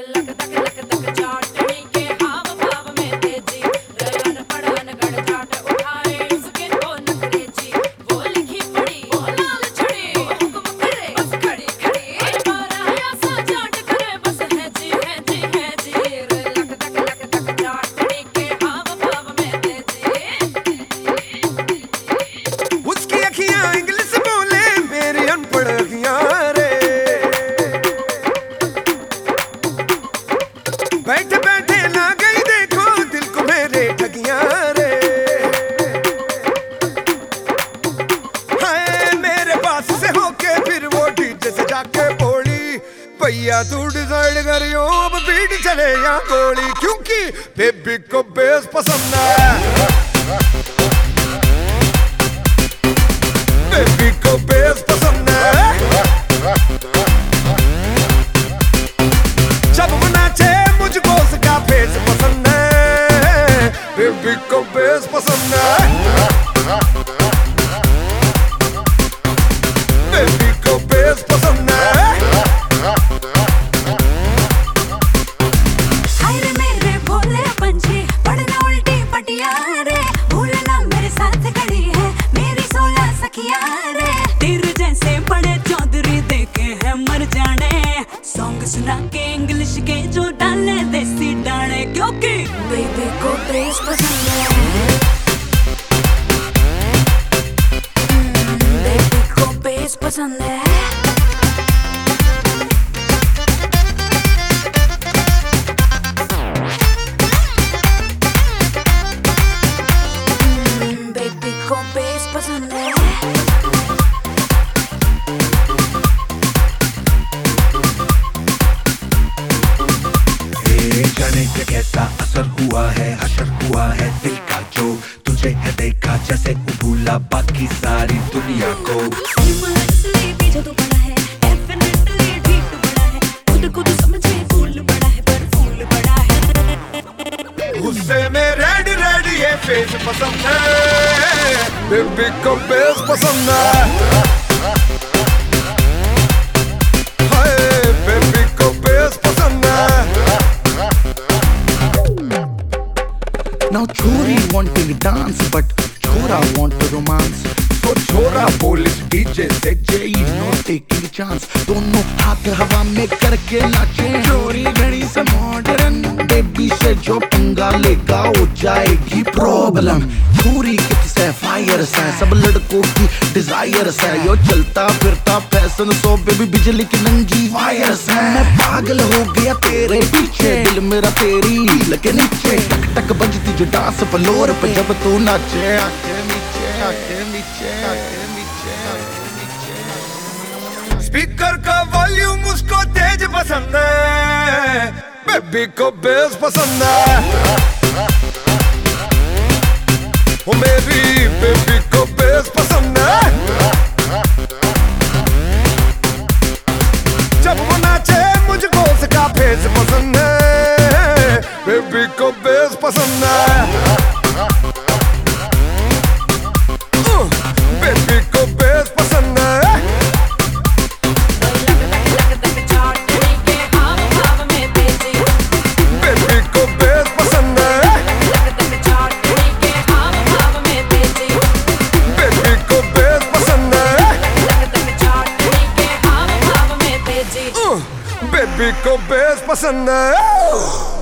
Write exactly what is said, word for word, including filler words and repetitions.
बैठे बैठे ना गई देखो दिल को मेरे ठगियां रे। हाय मेरे पास से होके फिर वो डीजे से जाके बोली, भैया तू डिसाइड करियो अब बीट चले या गोली, क्योंकि बेबी को बेस पसंद है, बेबी को बेस पसंद है। जब वो नाचे मुझको उसका फेस पसंद है, बेबी को बेस पसंद है, बेबी को बेस पसंद है। हाय रे मेरे भोले पंछी पढ़ना उल्टी पटिया रे, भूलना मेरे साथ खड़ी है मेरी सोलह सखिया रे। तेरे जैसे बड़े चौधरी देखे हैं मर जाने, सॉन्ग सुना के इंग्लिश के जो डाले देसी डाले, क्योंकि बेबी को बेस पसंद है, बेबी को बेस पसंद है। बेबी को बेस पसंद है। जाने के कैसा असर हुआ है, हशर हुआ है दिल का जो तुझे है देखा जैसे भूला बाकी सारी दुनिया को। पीछे तो पड़ा है डेफिनेटली ठीक बड़ा है, खुद को तो समझे फूल बड़ा है पर फूल बड़ा है। गुस्से में रेड रेड ये फेस पसंद है, बेबी को बेस पसंद है। हाय बेबी को बेस पसंद है। Now chori wanting dance but chora want to romance, तो छोरा बोल इस डीजे से Jay is not taking chance। दोनों हाथ हवा में करके नाचे, चोरी घड़ी से मॉडर्न, बेबी से जो पंगा लेगा हो जाएगी प्रॉब्लम। चोरी किससे फायर से सब लड़कों की डिजायर से, यो चलता फिरता फैशन सो बेबी बिजली की नंगी वायर से। मैं पागल हो गया तेरे पीछे, दिल मेरा तेरी लगे नीचे, टक टक बजती जो डांस फ्लोर पे जब तू नाचे। आके नीचे आके नीचे आके नीचे आके नीचे। स्पीकर का वॉल्यूम उसको तेज पसंद है, बेबी को बेस पसंद है। ओ मेरी बेबी को बेस पसंद है। जब वो नाचे मुझको उसका फेस पसंद है, बेबी को बेस पसंद है। बेबी को बेस पसंद है। बेबी को बेस पसंद है। बेबी को बेस पसंद है। बेबी को बेस पसंद है।